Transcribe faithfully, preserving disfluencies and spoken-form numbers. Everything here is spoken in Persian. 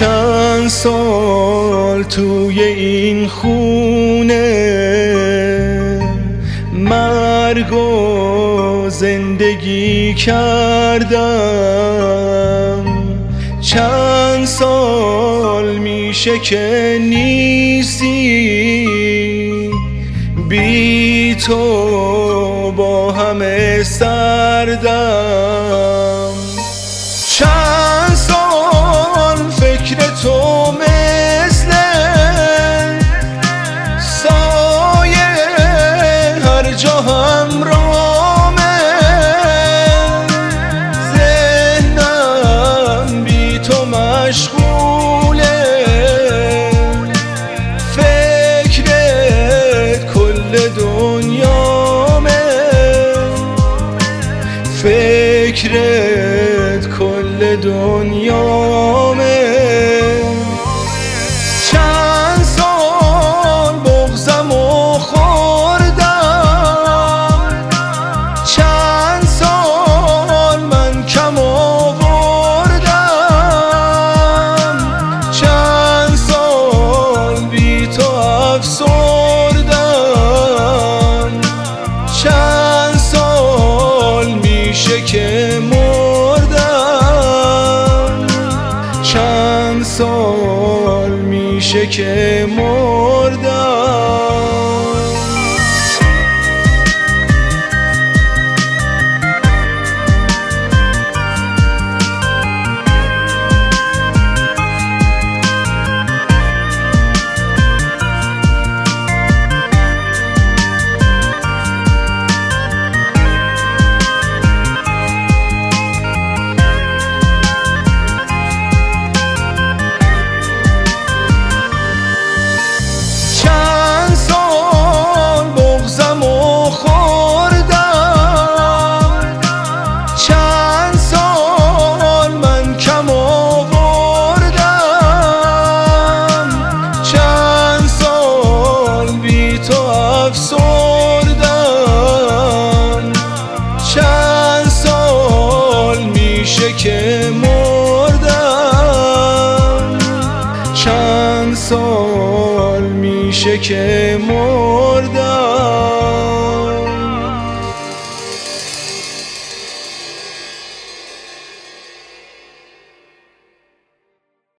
چند سال توی این خونه مرگ و زندگی کردم. چند سال میشه که نیستی، بی تو با همه سردم. چند سال فکر تو مثل سایه هر جا همراهمه، ذهنم بی تو مشغوله، فکرت کل دنیامه، فکرت کل دنیامه. چند سال بغضم و خوردم، چند سال من کم آوردم، چند سال بی تو افسردم، چند سال میشه که مردم، چند سال میشه که مردم. افسردم، چند سال میشه که مردم، چند سال میشه که مردم.